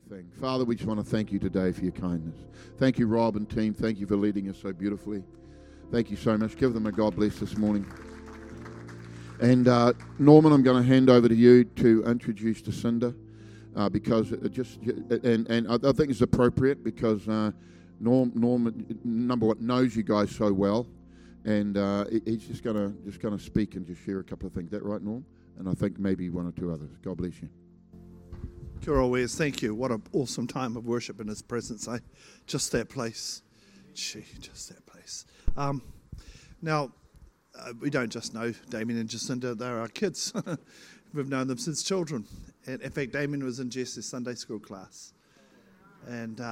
thing. Father, we just want to thank you today for your kindness. Thank you, Rob and team. Thank you for leading us so beautifully. Thank you so much. Give them a God bless this morning. And Norman, I'm going to hand over to you to introduce Jacinda because it just and I think it's appropriate because Norman, number one, knows you guys so well, and he's just going to speak and just share a couple of things. Is that right, Norm? And I think maybe one or two others. God bless you. Kia ora, Wes. Thank you. What an awesome time of worship in His presence. Just that place. Just that place. Now, we don't just know Damien and Jacinda. They're our kids. We've known them since children. And in fact, Damien was in Jess's Sunday school class. And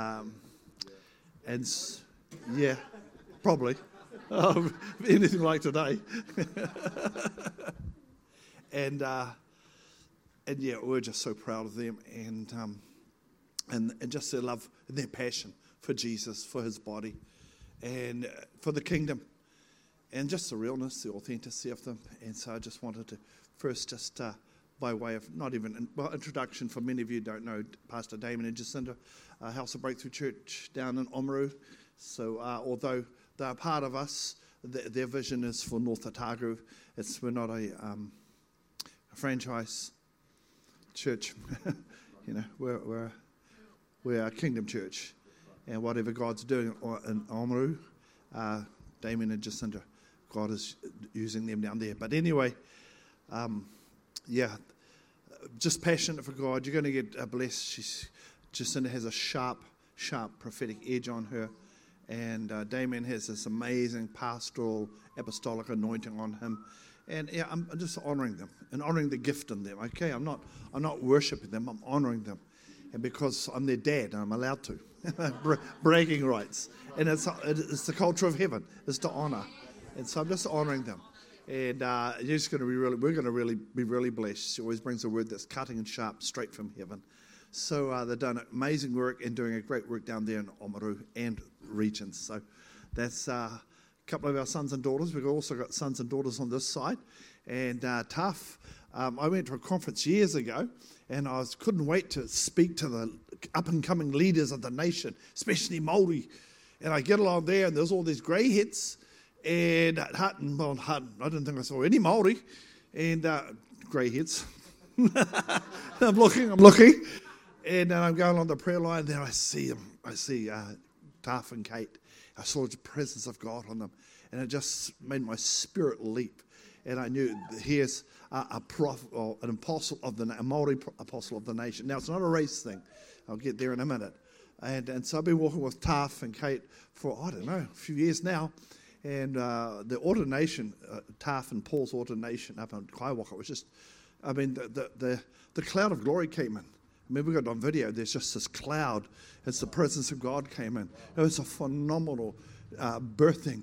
yeah, probably. Anything like today. And yeah, we're just so proud of them and just their love and their passion for Jesus, for His body, and for the kingdom, and just the realness, the authenticity of them. And so I just wanted to first just by way of introduction, for many of you don't know Pastor Damien and Jacinda, House of Breakthrough Church down in Oamaru. So although they're part of us, their vision is for North Otago. We're not a franchise church. We're a kingdom church, and whatever God's doing in Oamaru, Damien and Jacinda, God is using them down there. But anyway, just passionate for God. You're going to get blessed. Jacinda has a sharp prophetic edge on her, and Damien has this amazing pastoral apostolic anointing on him. And yeah, I'm just honouring them and honouring the gift in them. Okay, I'm not worshipping them. I'm honouring them, and because I'm their dad, I'm allowed to. Bragging rights, and it's the culture of heaven is to honour, and so I'm just honouring them. And we're going to really be really blessed. She always brings a word that's cutting and sharp, straight from heaven. So they've done amazing work and doing a great work down there in Oamaru and regions. So that's a couple of our sons and daughters. We've also got sons and daughters on this side. And tough. I went to a conference years ago, and I couldn't wait to speak to the up-and-coming leaders of the nation, especially Māori. And I get along there, and there's all these grey heads. And at Hutton, I didn't think I saw any Māori. And grey heads. I'm looking. And then I'm going on the prayer line, and then I see them. I see Taff and Kate. I saw the presence of God on them, and it just made my spirit leap. And I knew here's a prophet, or an apostle of a Māori apostle of the nation. Now it's not a race thing. I'll get there in a minute. And so I've been walking with Taff and Kate for a few years now. And the ordination, Taff and Paul's ordination up in Kaiwaka was just, the cloud of glory came in. We got it on video. There's just this cloud as the presence of God came in. It was a phenomenal birthing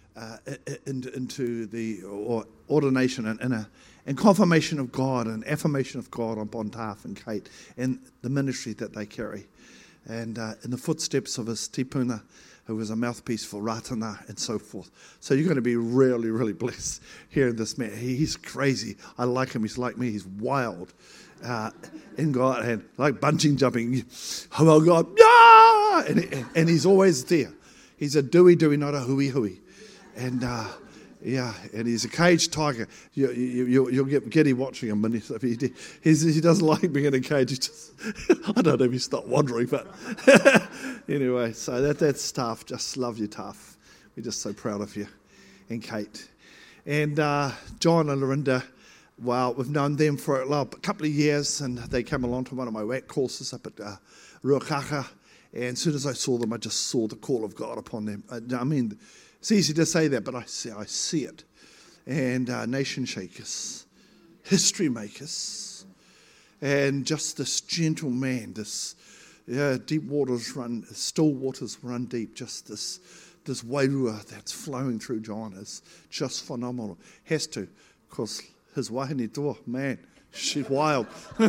into the ordination and confirmation of God and affirmation of God upon Taff and Kate and the ministry that they carry. And in the footsteps of his tipuna, who was a mouthpiece for Ratana and so forth. So you're going to be really, really blessed hearing this man. He's crazy. I like him. He's like me. He's wild. In God, and like bungee jumping, oh God, yeah! And he's always there. He's a doey, not a hooey. And and he's a caged tiger. You'll get giddy watching him, and he doesn't like being in a cage. I don't know if he stopped wandering, but anyway, so that's tough. Just love you, tough. We're just so proud of you, and Kate, and John and Lorinda. Well, we've known them for a couple of years, and they came along to one of my WAC courses up at Ruakaka, and as soon as I saw them, I just saw the call of God upon them. It's easy to say that, but I see it. And nation shakers, history makers, and just this gentle man, this deep waters run, still waters run deep, just this wairua that's flowing through John is just phenomenal. Has to, because his wahine toa, man, she's wild.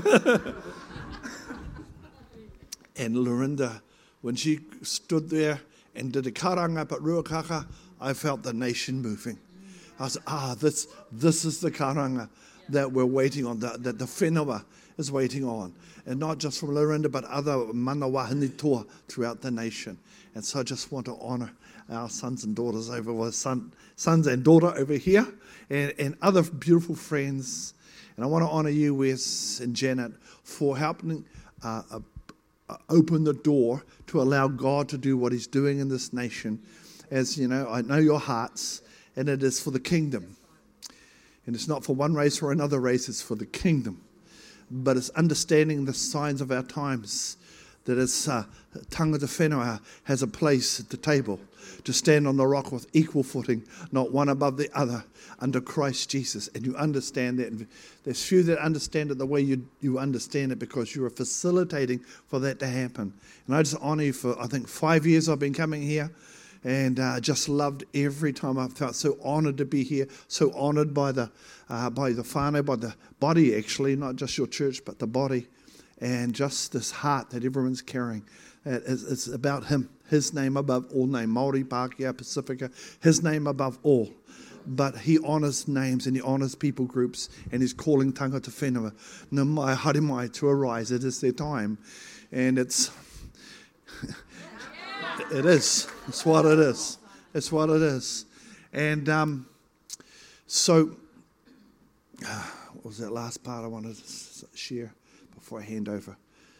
And Lorinda, when she stood there and did a karanga up at Ruakaka, I felt the nation moving. I said, this is the karanga that we're waiting on, that the whenua is waiting on. And not just from Lorinda, but other mana wahine toa throughout the nation. And so I just want to honour our sons and daughters sons and daughter over here, and other beautiful friends. And I want to honour you, Wes and Janet, for helping open the door to allow God to do what he's doing in this nation. As you know, I know your hearts, and it is for the kingdom. And it's not for one race or another race, it's for the kingdom. But it's understanding the signs of our times, that it's tangata whenua has a place at the table to stand on the rock with equal footing, not one above the other, under Christ Jesus. And you understand that. And there's few that understand it the way you understand it, because you are facilitating for that to happen. And I just honour you for, I think, 5 years I've been coming here. And just loved every time. I felt so honoured to be here, so honoured by the whānau, by the body actually, not just your church, but the body. And just this heart that everyone's carrying. It's about him, his name above all name. Māori, Pākehā, Pacifica, his name above all. But he honours names and he honours people groups, and he's calling tangata whenua, nā mai haere mai, to arise. It is their time. And it's... It is. It's what it is. It's what it is. And so, what was that last part I wanted to share before I hand over?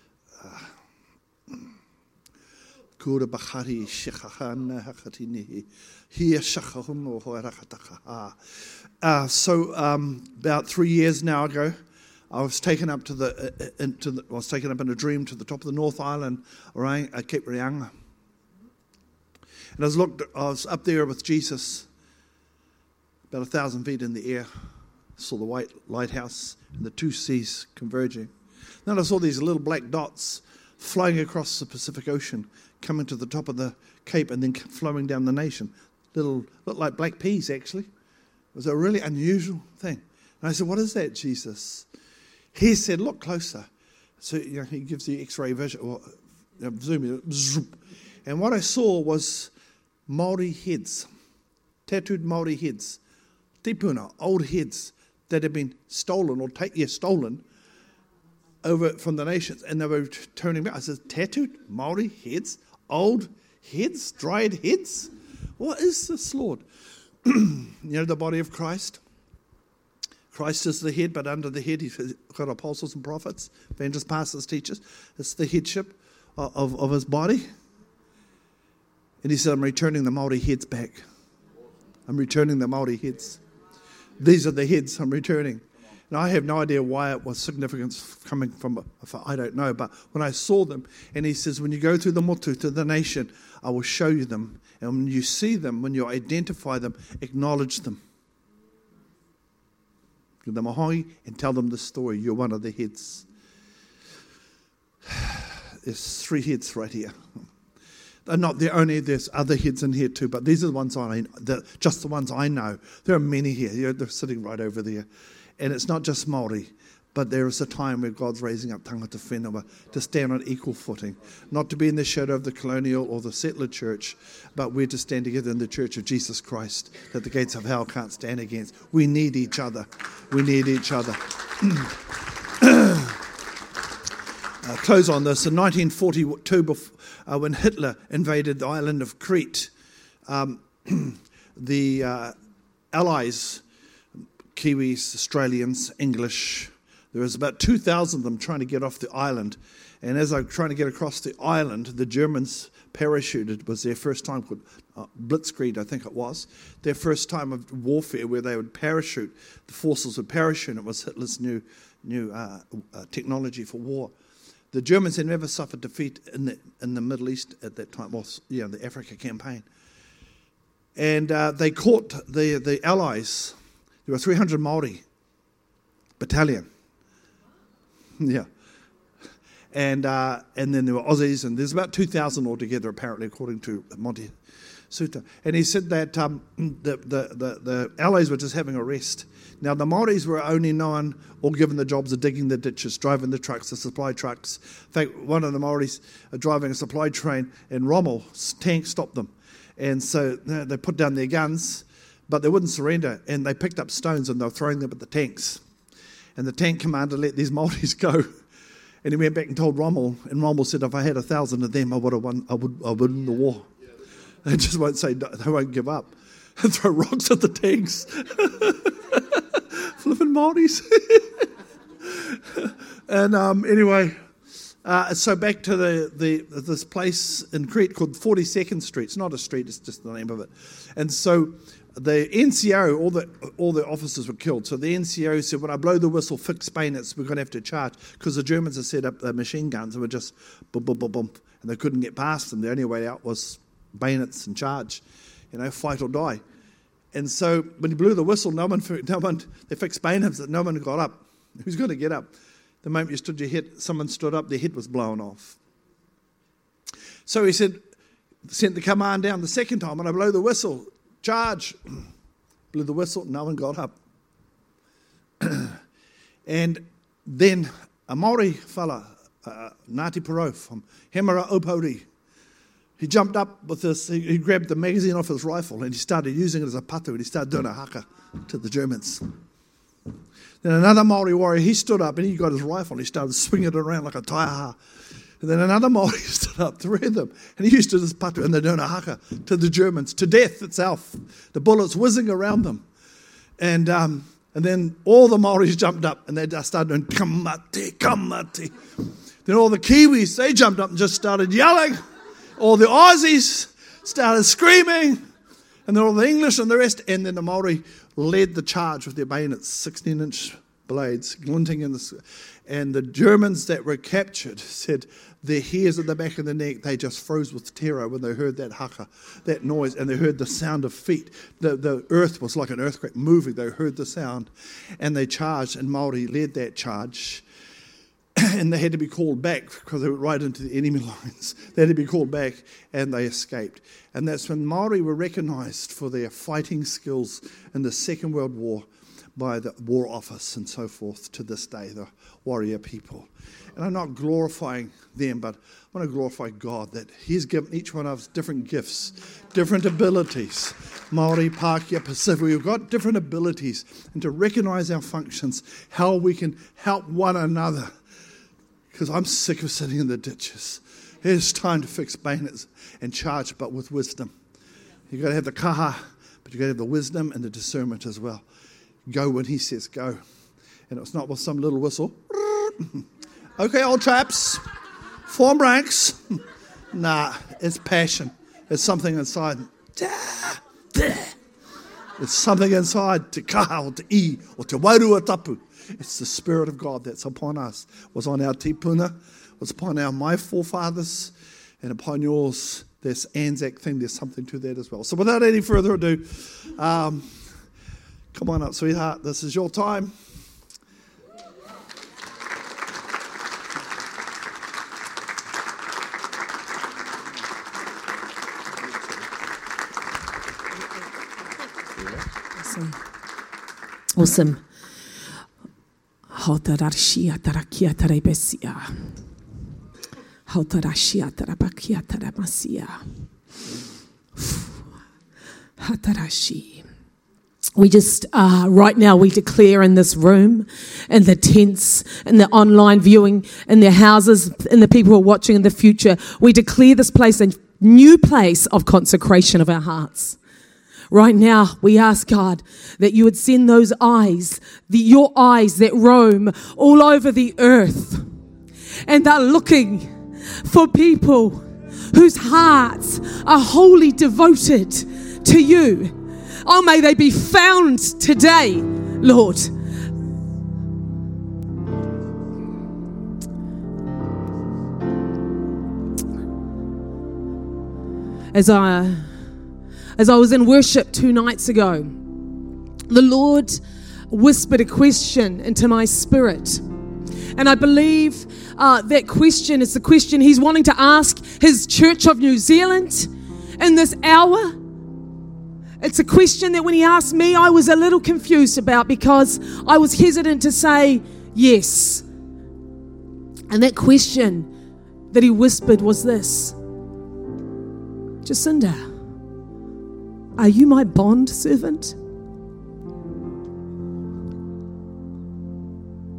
Kura bakari shikahana hakatini here shakahumo hoerakataka. So about 3 years now ago, I was taken up in a dream to the top of the North Island, Cape Reinga. And I was up there with Jesus, about 1,000 feet in the air. Saw the white lighthouse and the two seas converging. Then I saw these little black dots flying across the Pacific Ocean, coming to the top of the cape and then flowing down the nation. Looked like black peas, actually. It was a really unusual thing. And I said, "What is that, Jesus?" He said, "Look closer." So he gives the X-ray vision, or zoom in. And what I saw was Māori heads, tattooed Māori heads, tipuna, old heads that had been stolen over from the nations, and they were turning back. I said, tattooed Māori heads, old heads, dried heads? What is this, Lord? The body of Christ. Christ is the head, but under the head he's got apostles and prophets, evangelists, pastors, teachers. It's the headship of his body. And he said, I'm returning the Māori heads back. I'm returning the Māori heads. These are the heads I'm returning. Now, I have no idea why it was significance coming from, I don't know, but when I saw them, and he says, when you go through the motu to the nation, I will show you them. And when you see them, when you identify them, acknowledge them. Give them a hoi and tell them the story. You're one of the heads. There's 3 heads right here. They're not the only, there's other heads in here too, but these are the ones just the ones I know. There are many here. They're sitting right over there. And it's not just Māori, but there is a time where God's raising up tangata whenua to stand on equal footing, not to be in the shadow of the colonial or the settler church, but we're to stand together in the church of Jesus Christ that the gates of hell can't stand against. We need each other. We need each other. Close on this. In 1942, when Hitler invaded the island of Crete, the Allies, Kiwis, Australians, English, there was about 2,000 of them trying to get off the island. And as they were trying to get across the island, the Germans parachuted. It was their first time, called Blitzkrieg, I think it was. Their first time of warfare where they would parachute. The forces would parachute. It was Hitler's new technology for war. The Germans had never suffered defeat in the Middle East at that time, the Africa campaign. And they caught the Allies. There were 300 Māori battalion. Yeah. And then there were Aussies, and there's about 2,000 altogether, apparently, according to Monty Suta. And he said that the Allies were just having a rest. Now, the Māoris were only known or given the jobs of digging the ditches, driving the trucks, the supply trucks. In fact, one of the Māoris driving a supply train in Rommel's tank stopped them. And so they put down their guns, but they wouldn't surrender. And they picked up stones and they were throwing them at the tanks. And the tank commander let these Māoris go. And he went back and told Rommel, and Rommel said, if I had 1,000 of them, I would win the war. They just won't say, they won't give up. And throw rocks at the tanks. Flipping Māoris. And anyway, so back to this place in Crete called 42nd Street. It's not a street, it's just the name of it. And so the NCO, all the officers were killed. So the NCO said, when I blow the whistle, fix bayonets, we're going to have to charge. Because the Germans had set up their machine guns and were just boom, boom, boom, boom. And they couldn't get past them. The only way out was bayonets and charge. Fight or die. And so when he blew the whistle, they fixed bayonets that no one got up. Who's going to get up? The moment you stood your head, someone stood up, their head was blown off. So he sent the command down the second time, when I blow the whistle, charge. Blew the whistle, no one got up. And then a Māori fella, Ngāti Porou from Hemera Opori, he jumped up with this, he grabbed the magazine off his rifle and he started using it as a patu, and he started doing a haka to the Germans. Then another Māori warrior, he stood up and he got his rifle and he started swinging it around like a taiaha. And then another Māori stood up, three of them, and he used it as patu, and they're doing a haka to the Germans, to death itself. The bullets whizzing around them. And then all the Māoris jumped up and they just started doing kamate, kamate. Then all the Kiwis, they jumped up and just started yelling. All the Aussies started screaming. And then all the English and the rest. And then the Māori led the charge with their bayonets, 16-inch blades, glinting in the... And the Germans that were captured said their hairs at the back of the neck, they just froze with terror when they heard that haka, that noise, and they heard the sound of feet. The earth was like an earthquake moving. They heard the sound. And they charged, and Māori led that charge. And they had to be called back because they were right into the enemy lines. They had to be called back, and they escaped. And that's when Māori were recognised for their fighting skills in the Second World War by the War Office and so forth to this day, the warrior people. And I'm not glorifying them, but I want to glorify God that He's given each one of us different gifts, different abilities. Māori, Pākehā, Pacific, we've got different abilities. And to recognise our functions, how we can help one another. Because I'm sick of sitting in the ditches. It's time to fix bayonets and charge, but with wisdom. You've got to have the kaha, but you've got to have the wisdom and the discernment as well. Go when He says go. And it's not with some little whistle. Okay, old chaps, form ranks. Nah, it's passion. It's something inside. It's something inside te kaha or te I or te wairua tapu. It's the Spirit of God that's upon us. Was on our tipuna, was upon my forefathers, and upon yours. This Anzac thing, there's something to that as well. So without any further ado, come on up, sweetheart. This is your time. Awesome. Hautarashia tarakia tarabesia. Hautarashia tarabakia taramasia. Hatarashi. We just, right now we declare in this room, in the tents, in the online viewing, in their houses, in the people who are watching in the future, we declare this place a new place of consecration of our hearts. Right now, we ask God that you would send those eyes, your eyes that roam all over the earth, and they're looking for people whose hearts are wholly devoted to you. Oh, may they be found today, Lord. As I was in worship 2 nights ago, the Lord whispered a question into my spirit. And I believe that question is the question He's wanting to ask His Church of New Zealand in this hour. It's a question that when He asked me, I was a little confused about because I was hesitant to say yes. And that question that He whispered was this: Jacinda, are you my bond servant?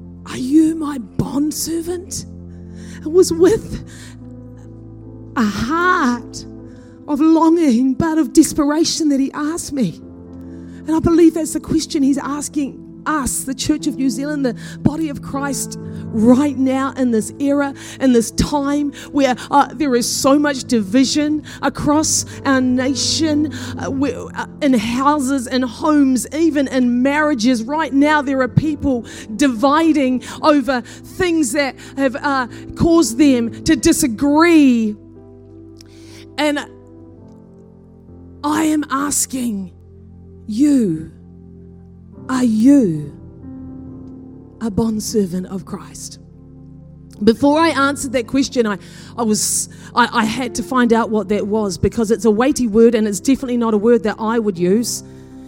bondservant. It was with a heart of longing, but of desperation that he asked me. And I believe that's the question he's asking us, the Church of New Zealand, the body of Christ, right now in this era, in this time where there is so much division across our nation, in houses and homes, even in marriages. Right now there are people dividing over things that have caused them to disagree. And I am asking you, are you a bondservant of Christ? Before I answered that question, I had to find out what that was, because it's a weighty word and it's definitely not a word that I would use.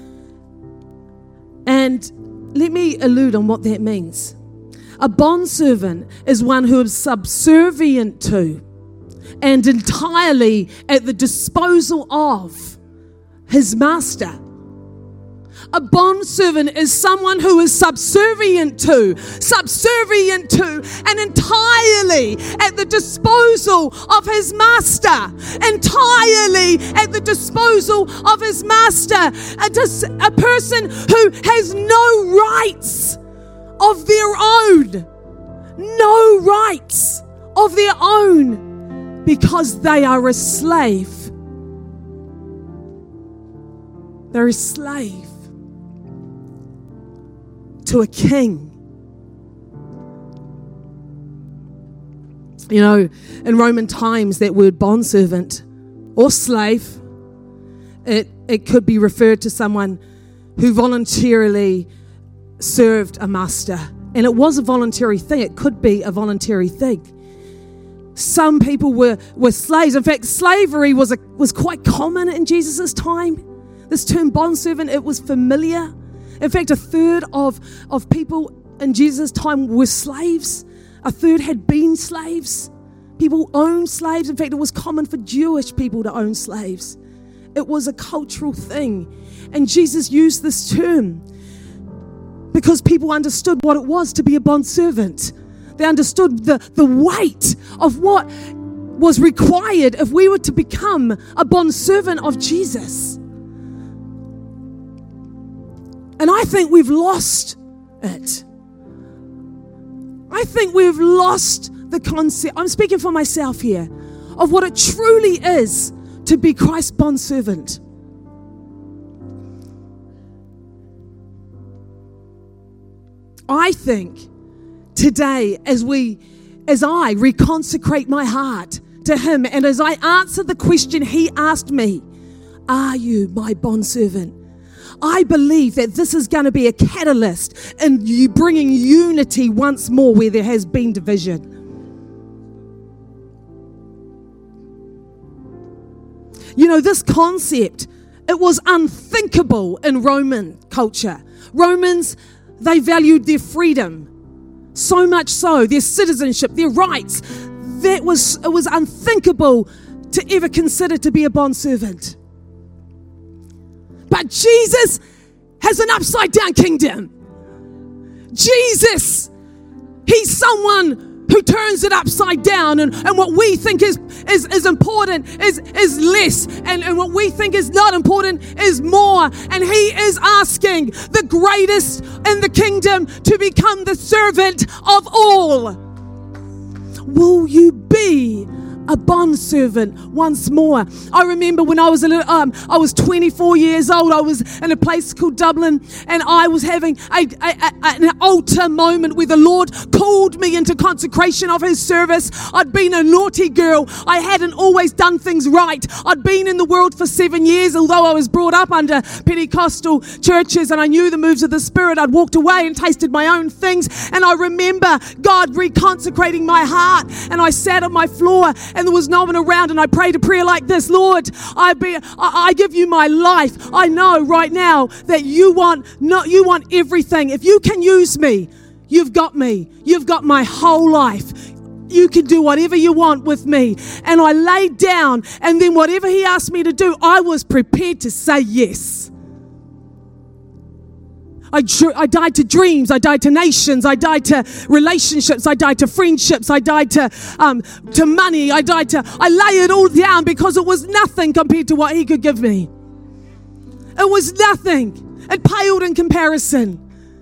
And let me allude on what that means. A bondservant is one who is subservient to and entirely at the disposal of his master. A bondservant is someone who is subservient to, and entirely at the disposal of his master. Entirely at the disposal of his master. A person who has no rights of their own. No rights of their own, because they are a slave. They're a slave to a king. You know, in Roman times, that word bondservant or slave, it could be referred to someone who voluntarily served a master. And it was a voluntary thing. It could be a voluntary thing. Some people were slaves. In fact, slavery was quite common in Jesus' time. This term bondservant, it was familiar. In fact, a third of people in Jesus' time were slaves. A third had been slaves. People owned slaves. In fact, it was common for Jewish people to own slaves. It was a cultural thing. And Jesus used this term because people understood what it was to be a bondservant. They understood the weight of what was required if we were to become a bondservant of Jesus. And I think we've lost it. I think we've lost the concept, I'm speaking for myself here, of what it truly is to be Christ's bondservant. I think today, as I reconsecrate my heart to Him, and as I answer the question He asked me, are you my bondservant? I believe that this is going to be a catalyst in you bringing unity once more where there has been division. You know, this concept, it was unthinkable in Roman culture. Romans, they valued their freedom, so much so, their citizenship, their rights. It was unthinkable to ever consider to be a bondservant. But Jesus has an upside down kingdom. Jesus, He's someone who turns it upside down, and what we think is important is less, and what we think is not important is more. And He is asking the greatest in the kingdom to become the servant of all. Will you be a bondservant once more? I remember when I was I was 24 years old. I was in a place called Dublin, and I was having an altar moment where the Lord called me into consecration of His service. I'd been a naughty girl. I hadn't always done things right. I'd been in the world for 7 years, although I was brought up under Pentecostal churches and I knew the moves of the Spirit. I'd walked away and tasted my own things, and I remember God reconsecrating my heart, and I sat on my floor and there was no one around, and I prayed a prayer like this: Lord, I give you my life. I know right now that you want everything. If you can use me, you've got me. You've got my whole life. You can do whatever you want with me. And I laid down, and then whatever He asked me to do, I was prepared to say yes. I died to dreams. I died to nations. I died to relationships. I died to friendships. I died to money. I lay it all down because it was nothing compared to what he could give me. It was nothing. It paled in comparison.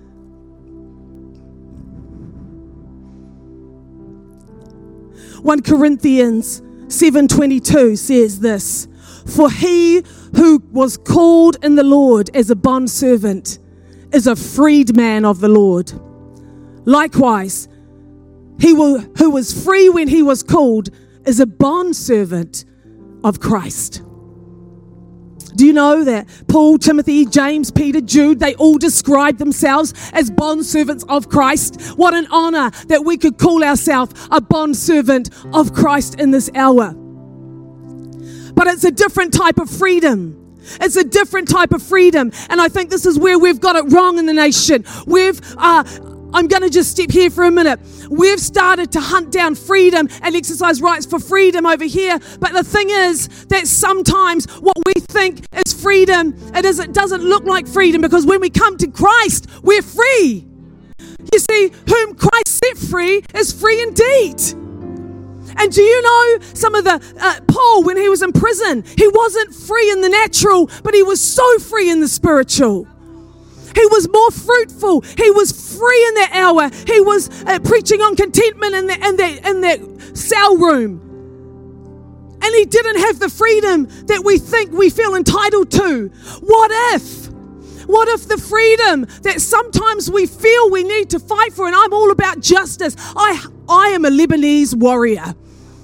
(1 Corinthians 7:22 says this, "For he who was called in the Lord as a bondservant is a freedman of the Lord. Likewise, who was free when he was called is a bondservant of Christ." Do you know that Paul, Timothy, James, Peter, Jude, they all describe themselves as bondservants of Christ? What an honor that we could call ourselves a bondservant of Christ in this hour. But it's a different type of freedom. It's a different type of freedom. And I think this is where we've got it wrong in the nation. I'm going to just step here for a minute. We've started to hunt down freedom and exercise rights for freedom over here. But the thing is that sometimes what we think is freedom, it doesn't look like freedom, because when we come to Christ, we're free. You see, whom Christ set free is free indeed. And do you know some of the, Paul, when he was in prison, he wasn't free in the natural, but he was so free in the spiritual. He was more fruitful. He was free in that hour. He was preaching on contentment in that cell room. And he didn't have the freedom that we think we feel entitled to. What if the freedom that sometimes we feel we need to fight for, and I'm all about justice. I am a Lebanese warrior.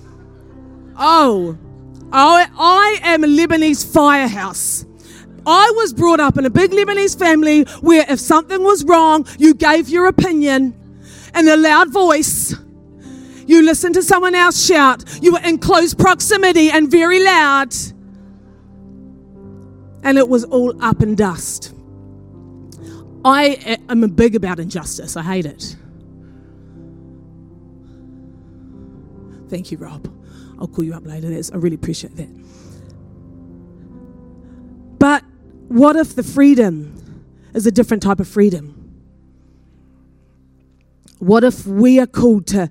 I am a Lebanese firehouse. I was brought up in a big Lebanese family where if something was wrong, you gave your opinion in a loud voice. You listened to someone else shout. You were in close proximity and very loud. And it was all up in dust. I am big about injustice. I hate it. Thank you, Rob. I'll call you up later. I really appreciate that. But what if the freedom is a different type of freedom? What if we are called to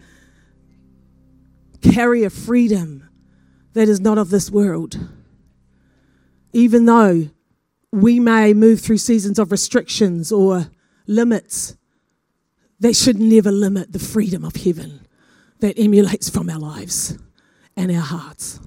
carry a freedom that is not of this world? Even though we may move through seasons of restrictions or limits, they should never limit the freedom of heaven that emulates from our lives and our hearts.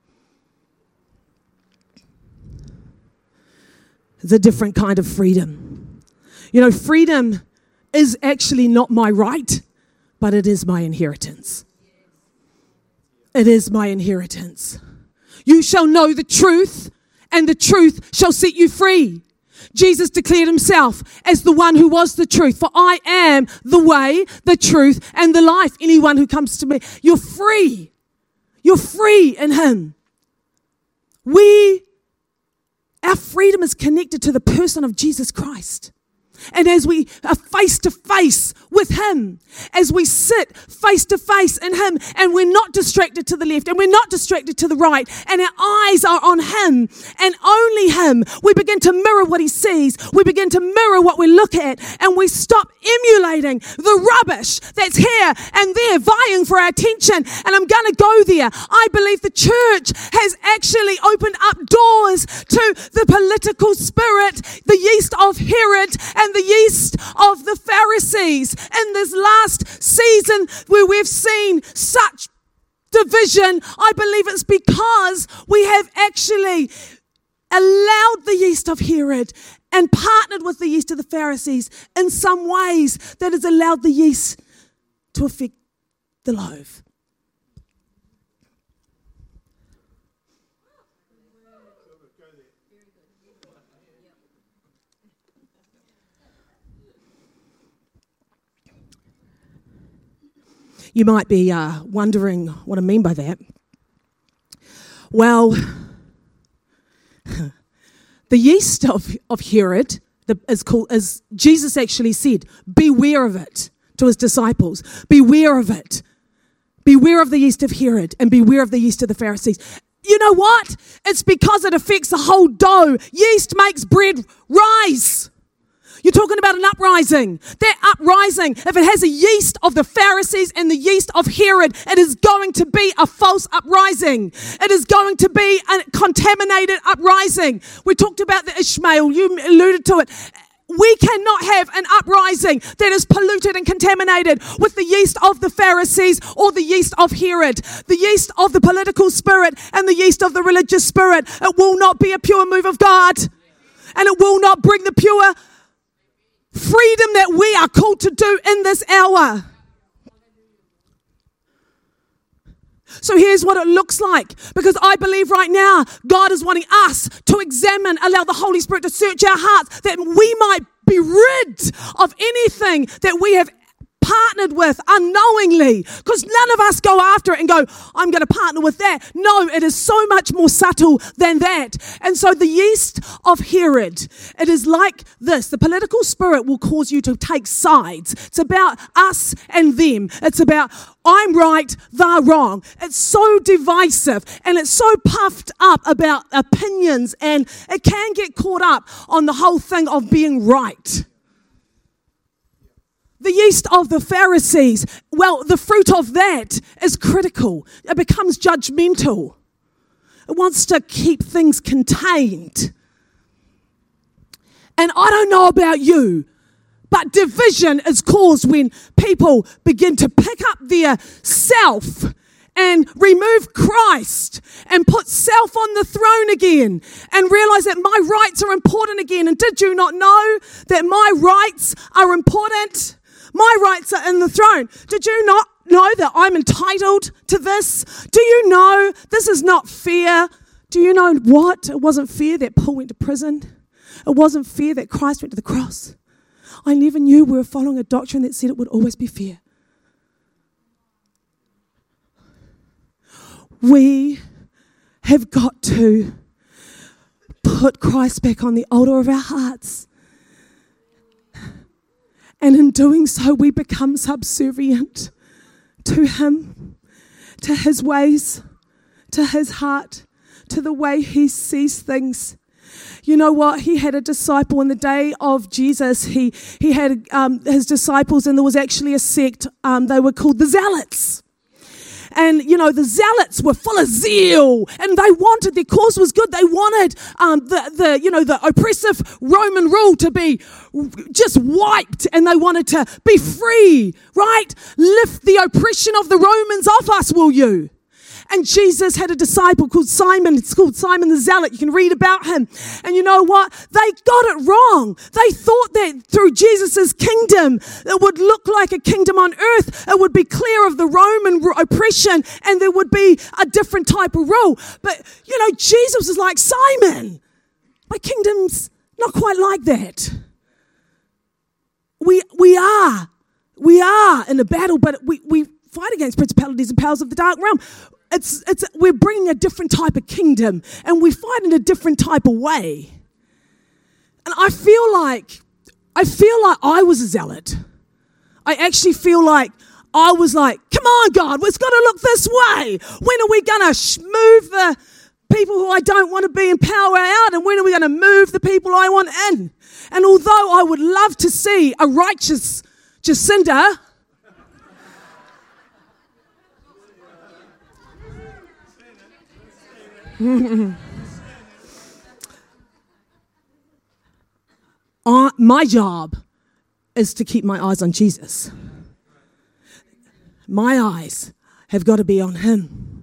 It's a different kind of freedom. You know, freedom is actually not my right, but it is my inheritance. It is my inheritance. You shall know the truth, and the truth shall set you free. Jesus declared himself as the one who was the truth. For I am the way, the truth, and the life. Anyone who comes to me, you're free. You're free in him. Our freedom is connected to the person of Jesus Christ. And as we are face to face with him, as we sit face to face in him, and we're not distracted to the left and we're not distracted to the right, and our eyes are on him and only him, we begin to mirror what he sees. We begin to mirror what we look at, and we stop emulating the rubbish that's here and there vying for our attention. And I'm going to go there. I believe the church has actually opened up doors to the political spirit, the yeast of Herod and the yeast of the Pharisees. In this last season where we've seen such division, I believe it's because we have actually allowed the yeast of Herod and partnered with the yeast of the Pharisees in some ways that has allowed the yeast to affect the loaf. You might be wondering what I mean by that. Well, the yeast of Herod is called, as Jesus actually said, beware of it to his disciples. Beware of it. Beware of the yeast of Herod and beware of the yeast of the Pharisees. You know what? It's because it affects the whole dough. Yeast makes bread rise. You're talking about an uprising. That uprising, if it has the yeast of the Pharisees and the yeast of Herod, it is going to be a false uprising. It is going to be a contaminated uprising. We talked about the Ishmael. You alluded to it. We cannot have an uprising that is polluted and contaminated with the yeast of the Pharisees or the yeast of Herod, the yeast of the political spirit and the yeast of the religious spirit. It will not be a pure move of God, and it will not bring the pure freedom that we are called to do in this hour. So here's what it looks like, because I believe right now God is wanting us to examine, allow the Holy Spirit to search our hearts, that we might be rid of anything that we have partnered with unknowingly, because none of us go after it and go, I'm going to partner with that. No, it is so much more subtle than that. And so the yeast of Herod, it is like this. The political spirit will cause you to take sides. It's about us and them. It's about I'm right, they're wrong. It's so divisive and it's so puffed up about opinions, and it can get caught up on the whole thing of being right. The yeast of the Pharisees, well, the fruit of that is critical. It becomes judgmental. It wants to keep things contained. And I don't know about you, but division is caused when people begin to pick up their self and remove Christ and put self on the throne again and realize that my rights are important again. And did you not know that my rights are important? My rights are in the throne. Did you not know that I'm entitled to this? Do you know this is not fair? Do you know what? It wasn't fair that Paul went to prison. It wasn't fair that Christ went to the cross. I never knew we were following a doctrine that said it would always be fair. We have got to put Christ back on the altar of our hearts. And in doing so, we become subservient to Him, to His ways, to His heart, to the way He sees things. You know what? He had a disciple in the day of Jesus. He had his disciples, and there was actually a sect. They were called the Zealots. And, you know, the Zealots were full of zeal, and they wanted, their cause was good. They wanted the oppressive Roman rule to be just wiped, and they wanted to be free, right? Lift the oppression of the Romans off us, will you? And Jesus had a disciple called Simon. It's called Simon the Zealot. You can read about him. And you know what? They got it wrong. They thought that through Jesus' kingdom, it would look like a kingdom on earth. It would be clear of the Roman oppression, and there would be a different type of rule. But, you know, Jesus was like, Simon, my kingdom's not quite like that. We are in a battle, but we fight against principalities and powers of the dark realm. We're bringing a different type of kingdom, and we fight in a different type of way. And I feel like I was a zealot. I actually feel like I was like, come on, God, it's got to look this way. When are we going to move the people who I don't want to be in power out? And when are we going to move the people I want in? And although I would love to see a righteous Jacinda, my job is to keep my eyes on Jesus. My eyes have got to be on Him.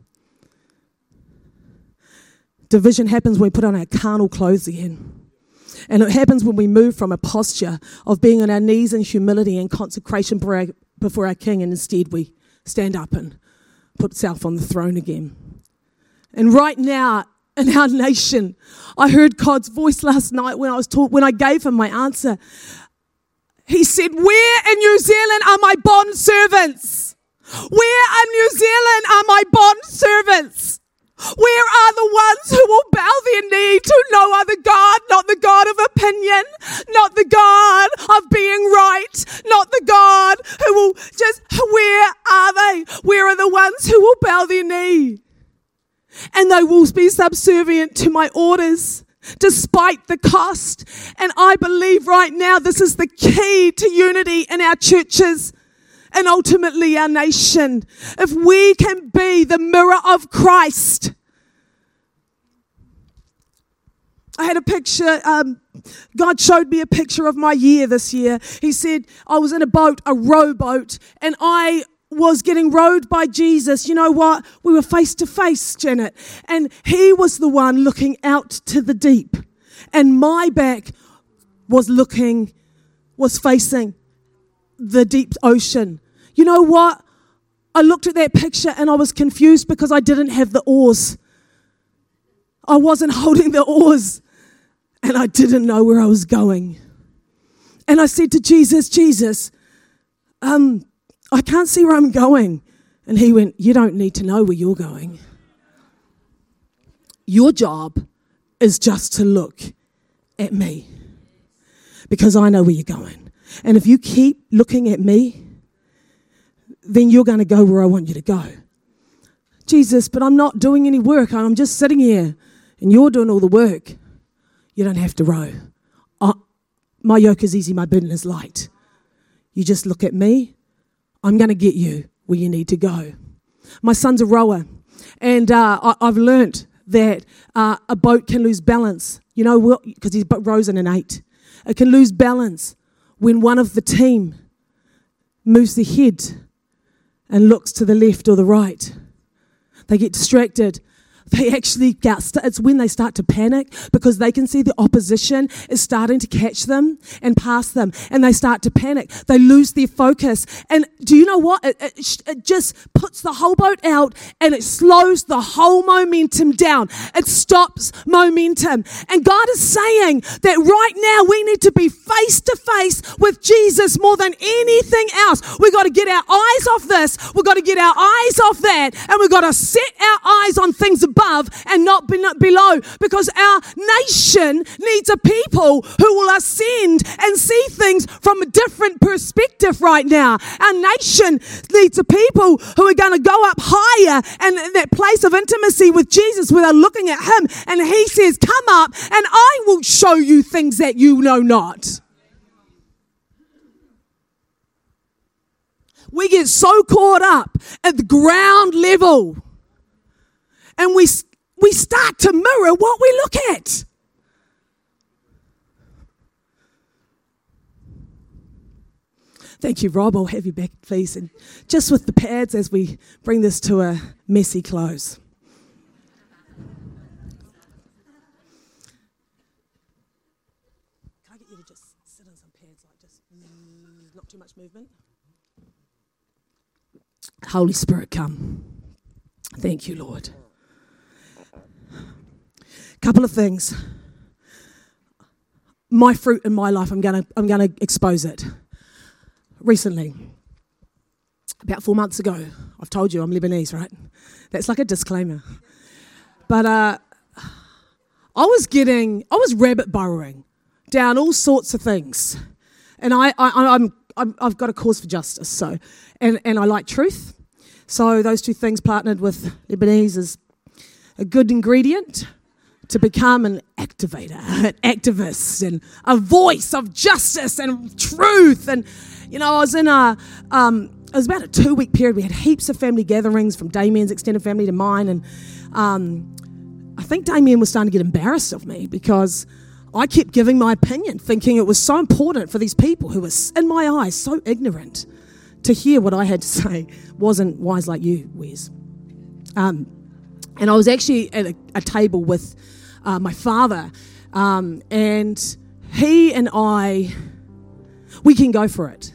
Division happens when we put on our carnal clothes again. And it happens when we move from a posture of being on our knees in humility and consecration before our King, and instead we stand up and put self on the throne again. And right now, in our nation, I heard God's voice last night when I gave Him my answer. He said, where in New Zealand are my bond servants? Where in New Zealand are my bond servants? Where are the ones who will bow their knee to no other God, not the God of opinion, not the God of being right, not the God who will where are they? Where are the ones who will bow their knee? And they will be subservient to my orders. despite the cost. And I believe right now this is the key to unity in our churches and ultimately our nation. If we can be the mirror of Christ. I had a picture, God showed me a picture of my year this year. He said I was in a boat, a rowboat, and I was getting rowed by Jesus. You know what? We were face to face, Janet. And he was the one looking out to the deep. And my back was facing the deep ocean. You know what? I looked at that picture and I was confused because I didn't have the oars. I wasn't holding the oars. And I didn't know where I was going. And I said to Jesus, I can't see where I'm going. And he went, you don't need to know where you're going. Your job is just to look at me. Because I know where you're going. And if you keep looking at me, then you're going to go where I want you to go. Jesus, but I'm not doing any work. I'm just sitting here. And you're doing all the work. You don't have to row. My yoke is easy, my burden is light. You just look at me. I'm going to get you where you need to go. My son's a rower, and I've learnt that a boat can lose balance. You know, because he rows in an 8. It can lose balance when one of the team moves their head and looks to the left or the right. They get distracted. They actually it's when they start to panic because they can see the opposition is starting to catch them and pass them, and they start to panic. They lose their focus. And do you know what? It just puts the whole boat out and it slows the whole momentum down. It stops momentum. And God is saying that right now we need to be face to face with Jesus more than anything else. We've got to get our eyes off this. We've got to get our eyes off that. And we've got to set our eyes on things above and not below, because our nation needs a people who will ascend and see things from a different perspective right now. Our nation needs a people who are going to go up higher and in that place of intimacy with Jesus where they're looking at him and he says, come up and I will show you things that you know not. We get so caught up at the ground level. And we start to mirror what we look at. Thank you, Rob. I'll have you back, please. And just with the pads as we bring this to a messy close. Can I get you to just sit on some pads, like just not too much movement? Holy Spirit, come. Thank you, Lord. Couple of things. My fruit in my life, I'm gonna expose it. Recently, about 4 months ago, I've told you I'm Lebanese, right? That's like a disclaimer. But I was rabbit burrowing down all sorts of things, and I've got a cause for justice. So, and I like truth. So those two things partnered with Lebanese is a good ingredient to become an activator, an activist, and a voice of justice and truth. And, you know, I was in it was about a 2-week period. We had heaps of family gatherings from Damien's extended family to mine. And I think Damien was starting to get embarrassed of me because I kept giving my opinion, thinking it was so important for these people who were, in my eyes, so ignorant to hear what I had to say. Wasn't wise like you, Wes. And I was actually at a table with my father, and he and I, we can go for it.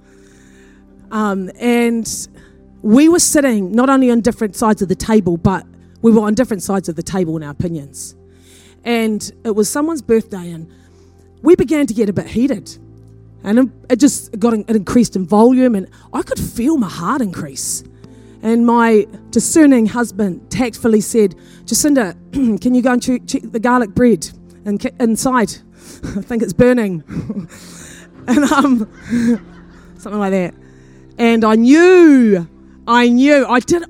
And we were sitting not only on different sides of the table, but we were on different sides of the table in our opinions. And it was someone's birthday, and we began to get a bit heated. And it increased in volume, and I could feel my heart increase. And my discerning husband tactfully said, Jacinda, can you go and check the garlic bread inside? I think it's burning. And something like that. And I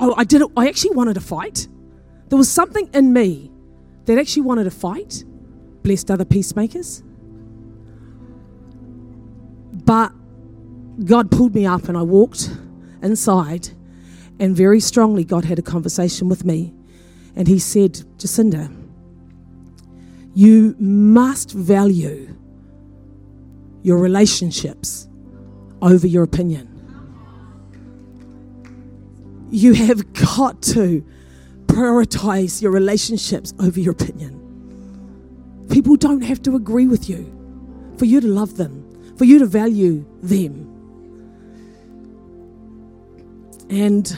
actually wanted to fight. There was something in me that actually wanted to fight. blessed other peacemakers. But God pulled me up and I walked inside, and very strongly God had a conversation with me, and he said, Jacinda, you must value your relationships over your opinion. You have got to prioritize your relationships over your opinion. People don't have to agree with you for you to love them, for you to value them. And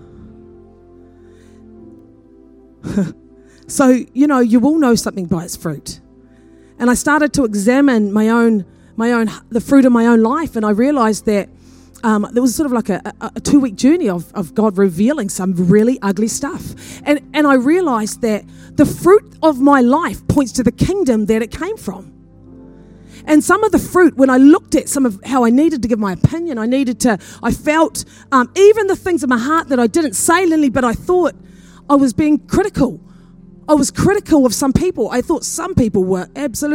so, you will know something by its fruit. And I started to examine the fruit of my own life, and I realized that there was sort of like a 2-week journey of God revealing some really ugly stuff. And I realized that the fruit of my life points to the kingdom that it came from. And some of the fruit, when I looked at some of how I needed to give my opinion, I felt even the things in my heart that I didn't say, Lily, but I thought I was being critical. I was critical of some people. I thought some people were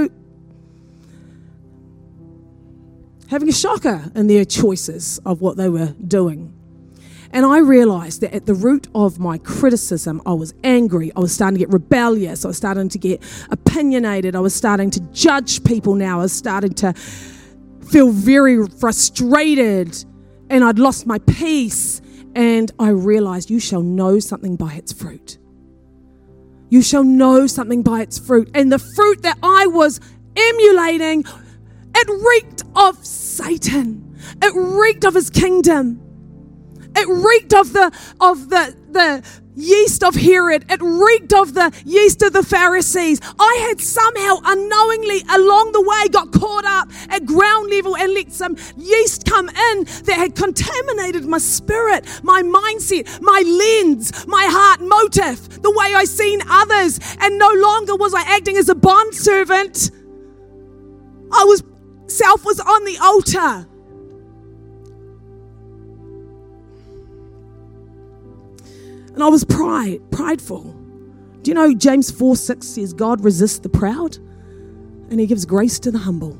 having a shocker in their choices of what they were doing. And I realized that at the root of my criticism, I was angry. I was starting to get rebellious. I was starting to get opinionated. I was starting to judge people now. I was starting to feel very frustrated, and I'd lost my peace. And I realized you shall know something by its fruit. You shall know something by its fruit. And the fruit that I was emulating, it reeked of Satan. It reeked of his kingdom. It reeked of the yeast of Herod. It reeked of the yeast of the Pharisees. I had somehow unknowingly along the way got caught up at ground level and let some yeast come in that had contaminated my spirit, my mindset, my lens, my heart motive, the way I seen others. And no longer was I acting as a bondservant. Self was on the altar. And I was prideful. Do you know James 4:6 says God resists the proud and he gives grace to the humble?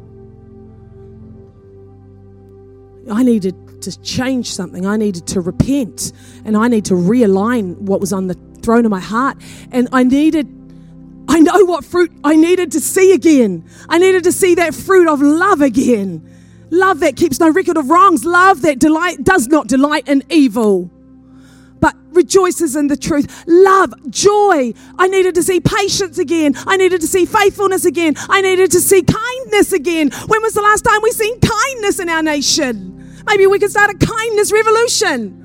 I needed to change something. I needed to repent, and I need to realign what was on the throne of my heart. And I know what fruit I needed to see again. I needed to see that fruit of love again. Love that keeps no record of wrongs. Love that does not delight in evil, but rejoices in the truth. Love, joy. I needed to see patience again. I needed to see faithfulness again. I needed to see kindness again. When was the last time we seen kindness in our nation? Maybe we could start a kindness revolution.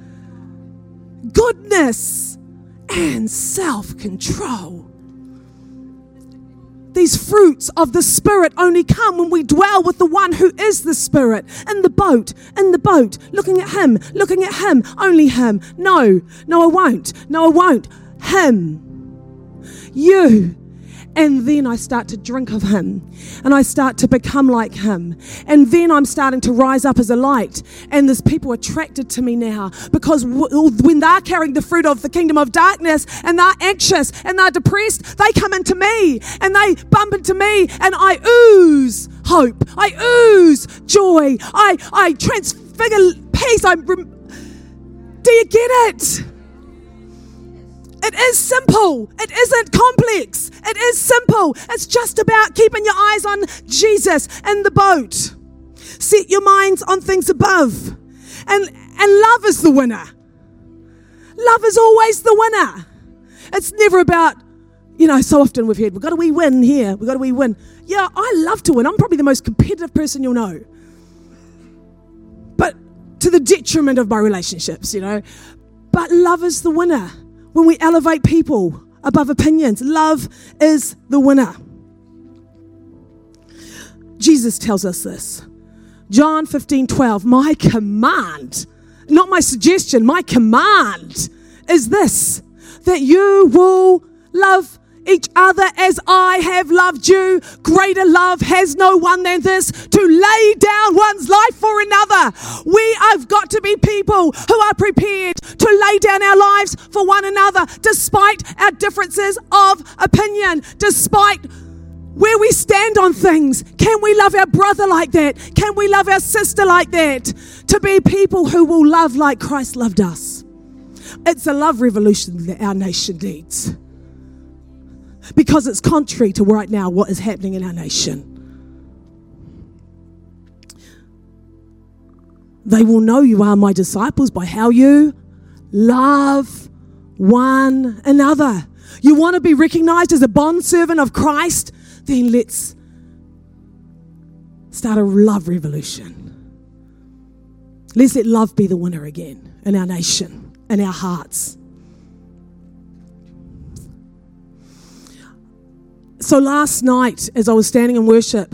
Goodness and self-control. These fruits of the Spirit only come when we dwell with the one who is the Spirit. In the boat, looking at him, only him. No, I won't. Him. You. And then I start to drink of him, and I start to become like him. And then I'm starting to rise up as a light, and there's people attracted to me now, because when they're carrying the fruit of the kingdom of darkness and they're anxious and they're depressed, they come into me and they bump into me, and I ooze hope, I ooze joy, I transfigure peace. Do you get it? It is simple. It isn't complex. It is simple. It's just about keeping your eyes on Jesus in the boat. Set your minds on things above. And love is the winner. Love is always the winner. It's never about, so often we've heard, we've got to win here. We've got to win. Yeah, I love to win. I'm probably the most competitive person you'll know. But to the detriment of my relationships, But love is the winner. When we elevate people above opinions, love is the winner. Jesus tells us this. John 15:12, my command, not my suggestion, my command is this, that you will love each other as I have loved you. Greater love has no one than this, to lay down one's life for another. We have got to be people who are prepared to lay down our lives for one another, despite our differences of opinion, despite where we stand on things. Can we love our brother like that? Can we love our sister like that? To be people who will love like Christ loved us. It's a love revolution that our nation needs. Because it's contrary to right now what is happening in our nation. They will know you are my disciples by how you love one another. You want to be recognized as a bondservant of Christ? Then let's start a love revolution. Let's let love be the winner again in our nation, in our hearts. So last night, as I was standing in worship,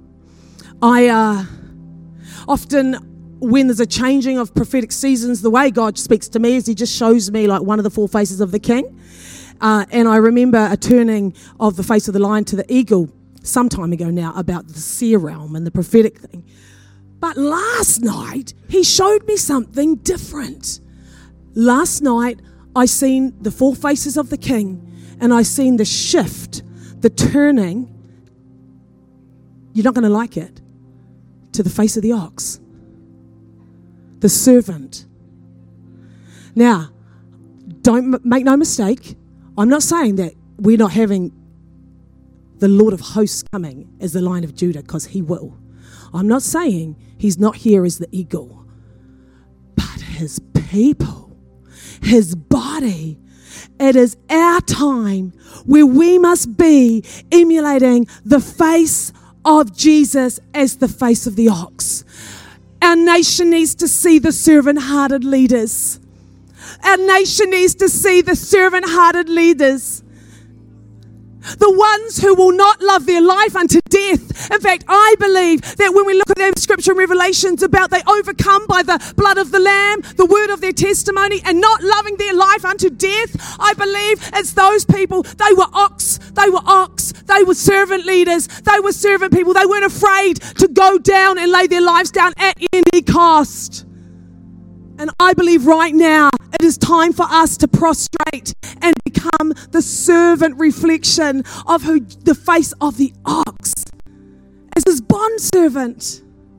I often, when there's a changing of prophetic seasons, the way God speaks to me is he just shows me like one of the four faces of the king. And I remember a turning of the face of the lion to the eagle some time ago now about the seer realm and the prophetic thing. But last night, he showed me something different. Last night, I seen the four faces of the king, and I seen the shift, the turning, you're not going to like it, to the face of the ox, the servant. Now, don't make no mistake, I'm not saying that we're not having the Lord of hosts coming as the Lion of Judah, because he will. I'm not saying he's not here as the eagle, but his people, his body. It is our time where we must be emulating the face of Jesus as the face of the ox. Our nation needs to see the servant-hearted leaders. Our nation needs to see the servant-hearted leaders. The ones who will not love their life unto death. In fact, I believe that when we look at the scripture in Revelations about they overcome by the blood of the Lamb, the word of their testimony, and not loving their life unto death, I believe it's those people. They were ox, they were servant leaders, they were servant people. They weren't afraid to go down and lay their lives down at any cost. And I believe right now it is time for us to prostrate and become the servant reflection of who the face of the ox as his bondservant.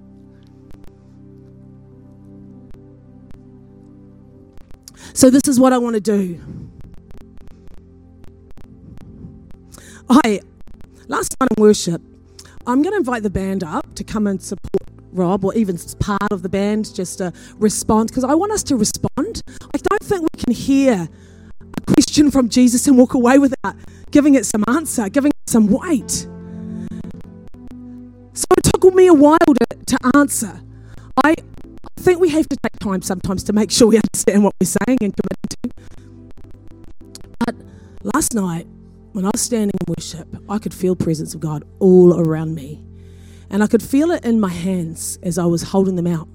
So this is what I want to do. Last night in worship, I'm going to invite the band up to come and support Rob, or even part of the band, just to respond, because I want us to respond. I don't think we can hear a question from Jesus and walk away without giving it some answer, giving it some weight. So it took me a while to answer. I think we have to take time sometimes to make sure we understand what we're saying and committing to. But last night, when I was standing in worship, I could feel the presence of God all around me. And I could feel it in my hands as I was holding them out.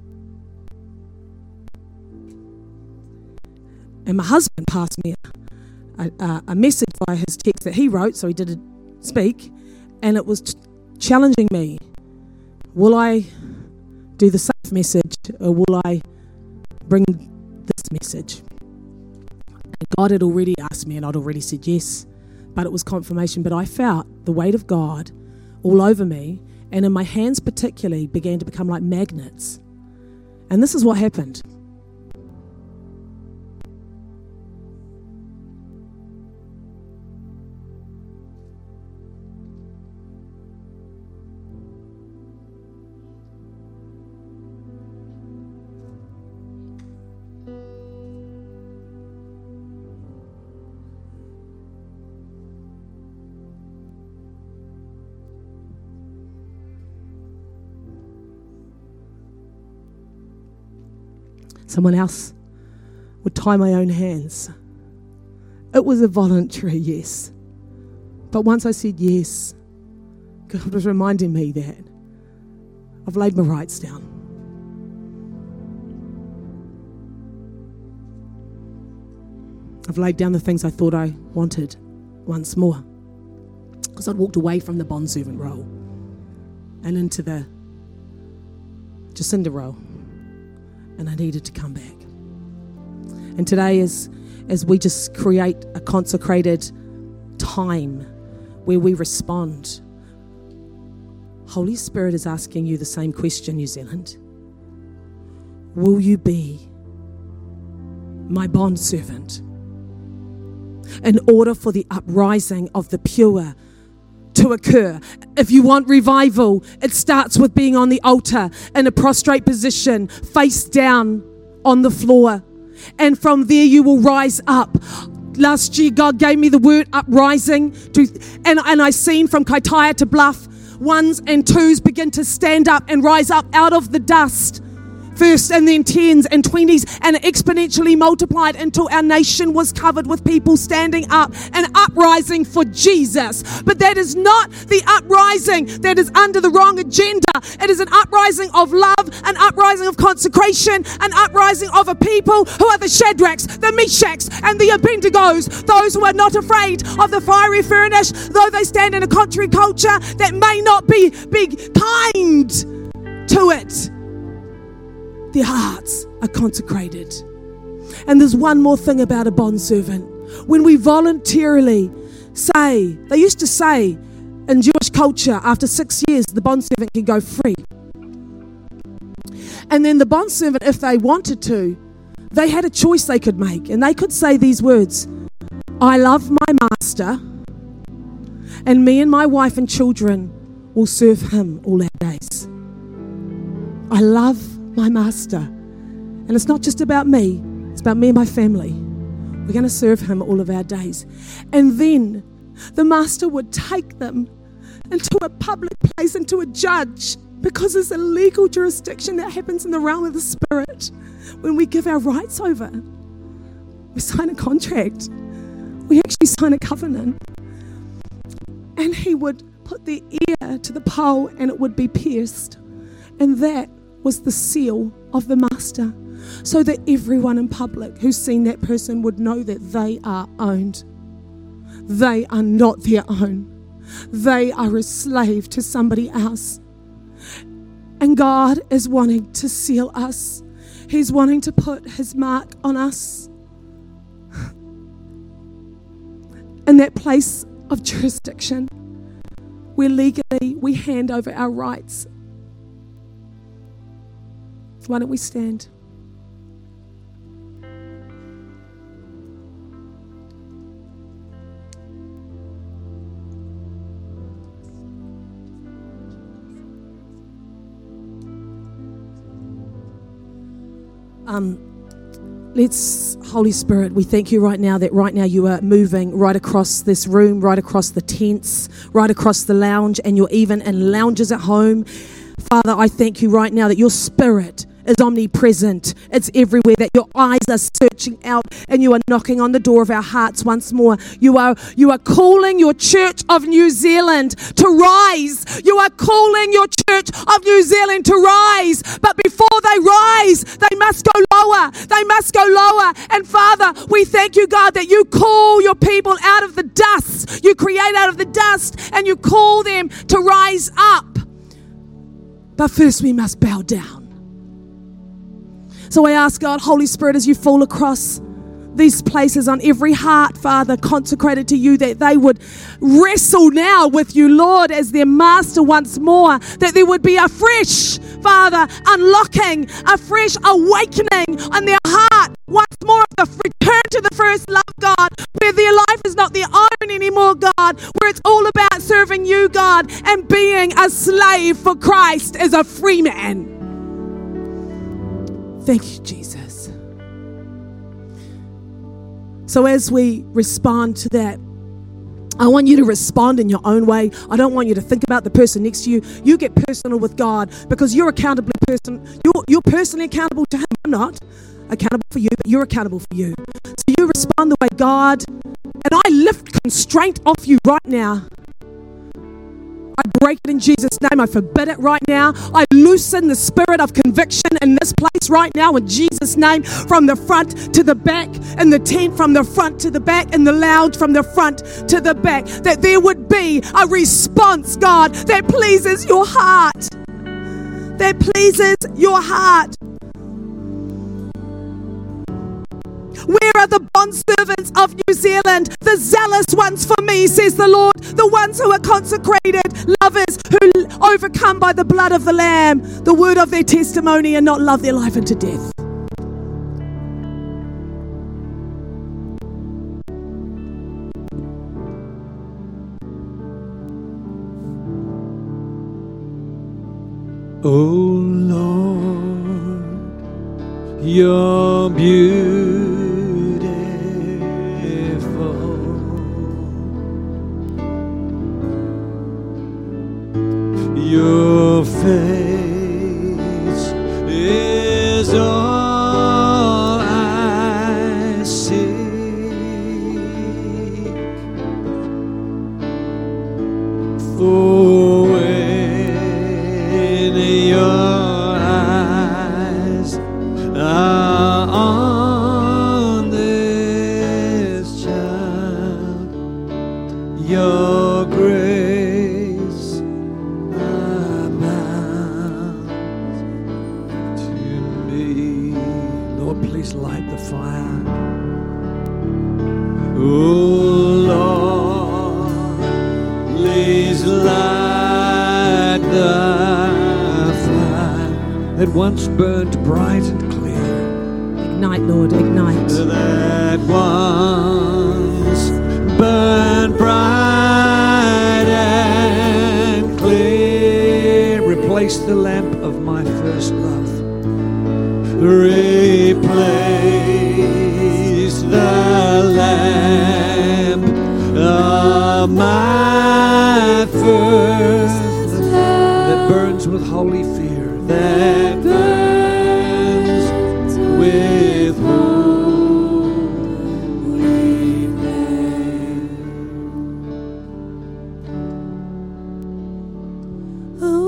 And my husband passed me a message via his text that he wrote, so he didn't speak, and it was challenging me. Will I do the safe message, or will I bring this message? And God had already asked me, and I'd already said yes, but it was confirmation. But I felt the weight of God all over me, and in my hands particularly began to become like magnets. And this is what happened. Someone else would tie my own hands. It was a voluntary yes. But once I said yes, God was reminding me that I've laid my rights down. I've laid down the things I thought I wanted once more, because I'd walked away from the bondservant role and into the Jacinda role. And I needed to come back. And today, as we just create a consecrated time where we respond. Holy Spirit is asking you the same question, New Zealand. Will you be my bondservant? In order for the uprising of the pure to occur. If you want revival, it starts with being on the altar in a prostrate position, face down on the floor. And from there you will rise up. Last year, God gave me the word uprising. And I seen from Kaitaia to Bluff, 1s and 2s begin to stand up and rise up out of the dust. First and then 10s and 20s, and it exponentially multiplied until our nation was covered with people standing up and uprising for Jesus. But that is not the uprising that is under the wrong agenda. It is an uprising of love, an uprising of consecration, an uprising of a people who are the Shadrachs, the Meshachs, and the Abednegos, those who are not afraid of the fiery furnace, though they stand in a contrary culture that may not be kind to it. Their hearts are consecrated. And there's one more thing about a bondservant. When we voluntarily say, they used to say in Jewish culture, after 6 years, the bondservant can go free. And then the bondservant, if they wanted to, they had a choice they could make. And they could say these words, I love my master, and me and my wife and children will serve him all our days. I love my master. And it's not just about me, it's about me and my family. We're going to serve him all of our days. And then the master would take them into a public place, into a judge, because there's a legal jurisdiction that happens in the realm of the spirit when we give our rights over. We sign a contract. We actually sign a covenant. And he would put the ear to the pole and it would be pierced. And that was the seal of the master, so that everyone in public who's seen that person would know that they are owned. They are not their own. They are a slave to somebody else. And God is wanting to seal us. He's wanting to put his mark on us. In that place of jurisdiction, where legally we hand over our rights. Why don't we stand? Holy Spirit, we thank you right now that right now you are moving right across this room, right across the tents, right across the lounge, and you're even in lounges at home. Father, I thank you right now that your spirit is omnipresent. It's everywhere, that your eyes are searching out and you are knocking on the door of our hearts once more. You are calling your church of New Zealand to rise. You are calling your church of New Zealand to rise. But before they rise, they must go lower. They must go lower. And Father, we thank you, God, that you call your people out of the dust. You create out of the dust and you call them to rise up. But first we must bow down. So I ask God, Holy Spirit, as you fall across these places on every heart, Father, consecrated to you, that they would wrestle now with you, Lord, as their master once more, that there would be a fresh, Father, unlocking, a fresh awakening on their heart, once more of the return to the first love, God, where their life is not their own anymore, God, where it's all about serving you, God, and being a slave for Christ as a free man. Thank you, Jesus. So as we respond to that, I want you to respond in your own way. I don't want you to think about the person next to you. You get personal with God, because you're accountable person. You're personally accountable to him. I'm not accountable for you, but you're accountable for you. So you respond the way God, and I lift constraint off you right now. I break it in Jesus' name. I forbid it right now. I loosen the spirit of conviction in this place right now in Jesus' name, from the front to the back, in the tent from the front to the back, in the lounge from the front to the back, that there would be a response, God, that pleases your heart. That pleases your heart. Where are the bondservants of New Zealand, the zealous ones for me, says the Lord, the ones who are consecrated, lovers, who overcome by the blood of the Lamb, the word of their testimony, and not love their life unto death. Oh Lord, you're beautiful. Your face is all I seek. For when your eyes are on this child, your grace abounds to me. Lord, please light the fire. Oh Lord, please light the fire that once burned bright and clear. Ignite, Lord, ignite. That once burned bright and clear. Replace the lamp of my first love. Replace the lamp of my first love that burns with holy fear, that burns with holy faith. Oh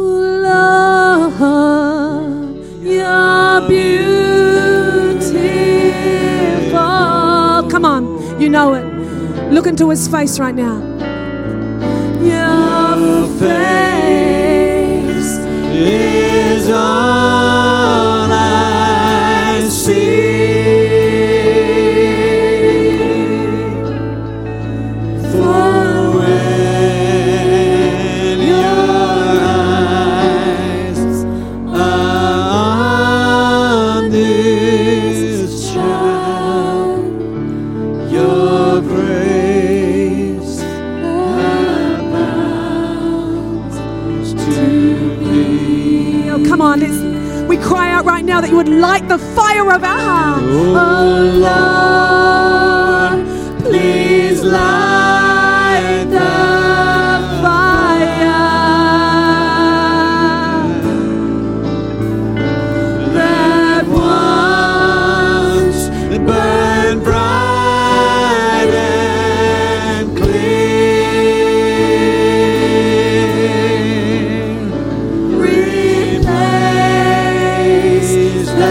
Lord, you're beautiful. Come on, you know it. Look into his face right now. Your face is all I see. For when your eyes are on this child, your grace abounds to me. Oh, come on, we cry out right now that you would light the fire of our heart. Oh Lord, please light the fire that once burned bright and clear. Replace the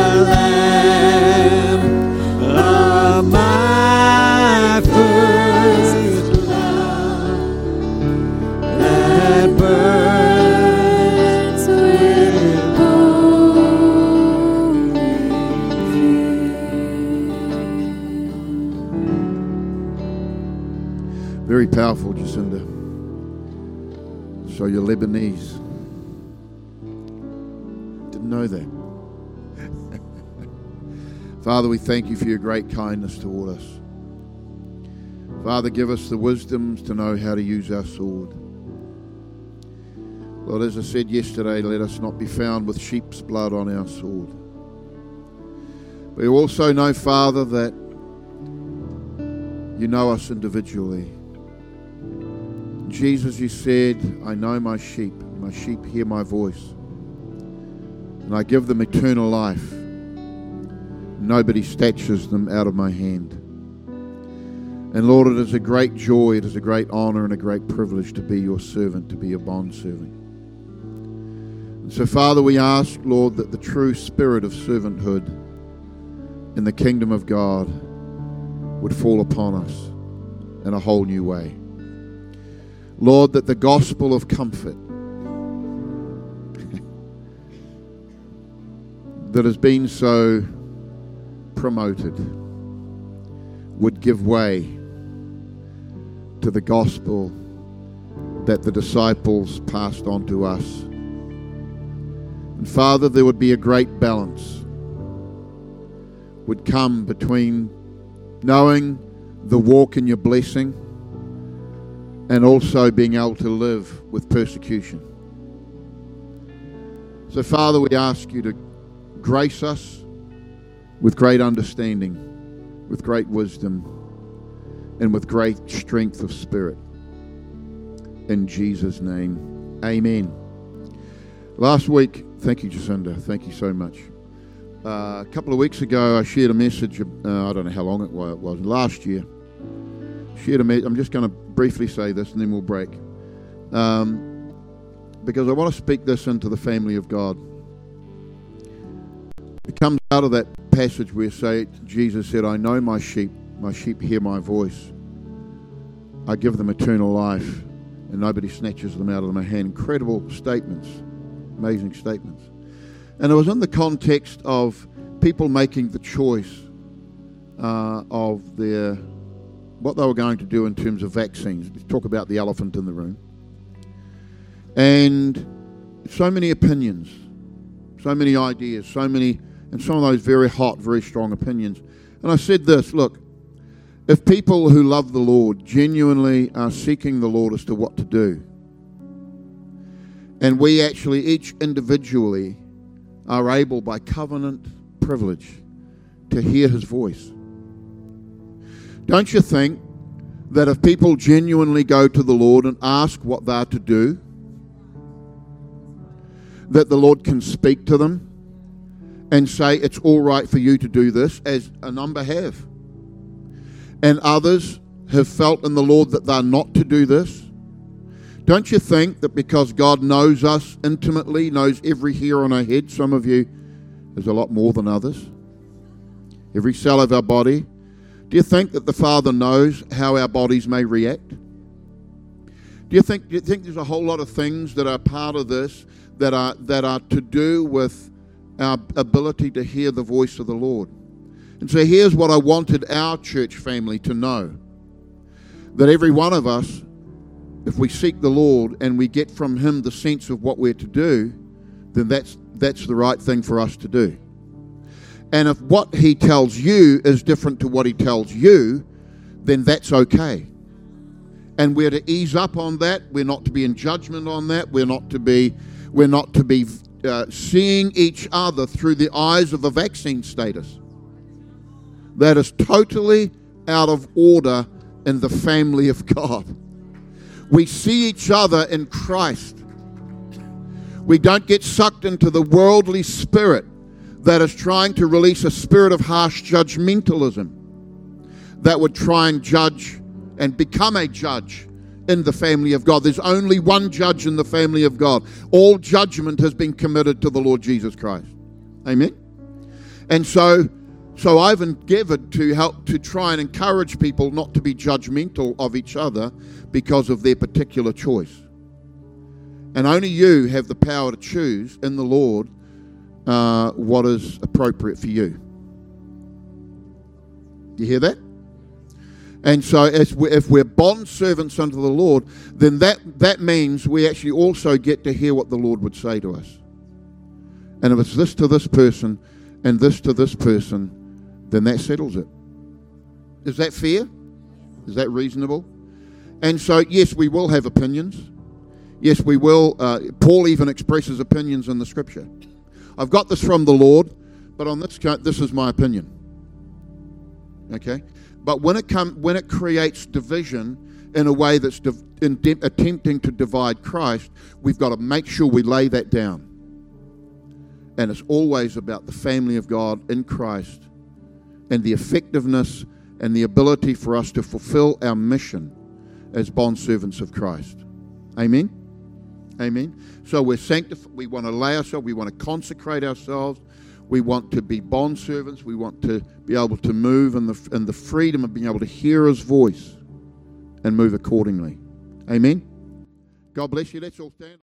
lamp of my first love that burns with holy fear. Very powerful, Jacinda. So you're Lebanese. Didn't know that. Father, we thank you for your great kindness toward us. Father, give us the wisdoms to know how to use our sword. Lord, as I said yesterday, let us not be found with sheep's blood on our sword. We also know, Father, that you know us individually. Jesus, you said, I know my sheep hear my voice, and I give them eternal life. Nobody snatches them out of my hand. And Lord, it is a great joy, it is a great honor and a great privilege to be your servant, to be your bondservant. And so, Father, we ask, Lord, that the true spirit of servanthood in the kingdom of God would fall upon us in a whole new way. Lord, that the gospel of comfort that has been so promoted would give way to the gospel that the disciples passed on to us. And Father, there would be a great balance would come between knowing the walk in your blessing and also being able to live with persecution. So Father, we ask you to grace us with great understanding, with great wisdom, and with great strength of spirit. In Jesus' name, amen. Last week, thank you, Jacinda. Thank you so much. A couple of weeks ago, I shared a message. I don't know how long it was. Last year, shared a message. I'm just going to briefly say this, and then we'll break, because I want to speak this into the family of God. It comes out of that passage where Jesus said, "I know my sheep hear my voice. I give them eternal life, and nobody snatches them out of my hand." Incredible statements, amazing statements. And it was in the context of people making the choice of what they were going to do in terms of vaccines. Let's talk about the elephant in the room. And so many opinions, so many ideas, and some of those very hot, very strong opinions. And I said this, look, if people who love the Lord genuinely are seeking the Lord as to what to do, and we actually each individually are able by covenant privilege to hear his voice, don't you think that if people genuinely go to the Lord and ask what they are to do, that the Lord can speak to them and say, it's all right for you to do this, as a number have. And others have felt in the Lord that they're not to do this. Don't you think that because God knows us intimately, knows every hair on our head, some of you, there's a lot more than others, every cell of our body, do you think that the Father knows how our bodies may react? Do you think there's a whole lot of things that are part of this that are to do with our ability to hear the voice of the Lord? And so here's what I wanted our church family to know. That every one of us, if we seek the Lord and we get from him the sense of what we're to do, then that's the right thing for us to do. And if what he tells you is different to what he tells you, then that's okay. And we're to ease up on that. We're not to be in judgment on that. We're not to be seeing each other through the eyes of a vaccine status. That is totally out of order in the family of God. We see each other in Christ. We don't get sucked into the worldly spirit that is trying to release a spirit of harsh judgmentalism that would try and judge and become a judge in the family of God. There's only one judge in the family of God. All judgment has been committed to the Lord Jesus Christ. Amen? And so I've endeavored to help to try and encourage people not to be judgmental of each other because of their particular choice. And only you have the power to choose in the Lord what is appropriate for you. Do you hear that? And so if we're bond servants unto the Lord, then that means we actually also get to hear what the Lord would say to us. And if it's this to this person and this to this person, then that settles it. Is that fair? Is that reasonable? And so, yes, we will have opinions. Yes, we will. Paul even expresses opinions in the Scripture. I've got this from the Lord, but on this is my opinion. Okay? But when it creates division in a way that's attempting to divide Christ, we've got to make sure we lay that down. And it's always about the family of God in Christ and the effectiveness and the ability for us to fulfill our mission as bondservants of Christ. Amen? Amen? So we're sanctified. We want to lay ourselves. We want to consecrate ourselves. We want to be bondservants. We want to be able to move in the freedom of being able to hear his voice and move accordingly. Amen? God bless you. Let's all stand.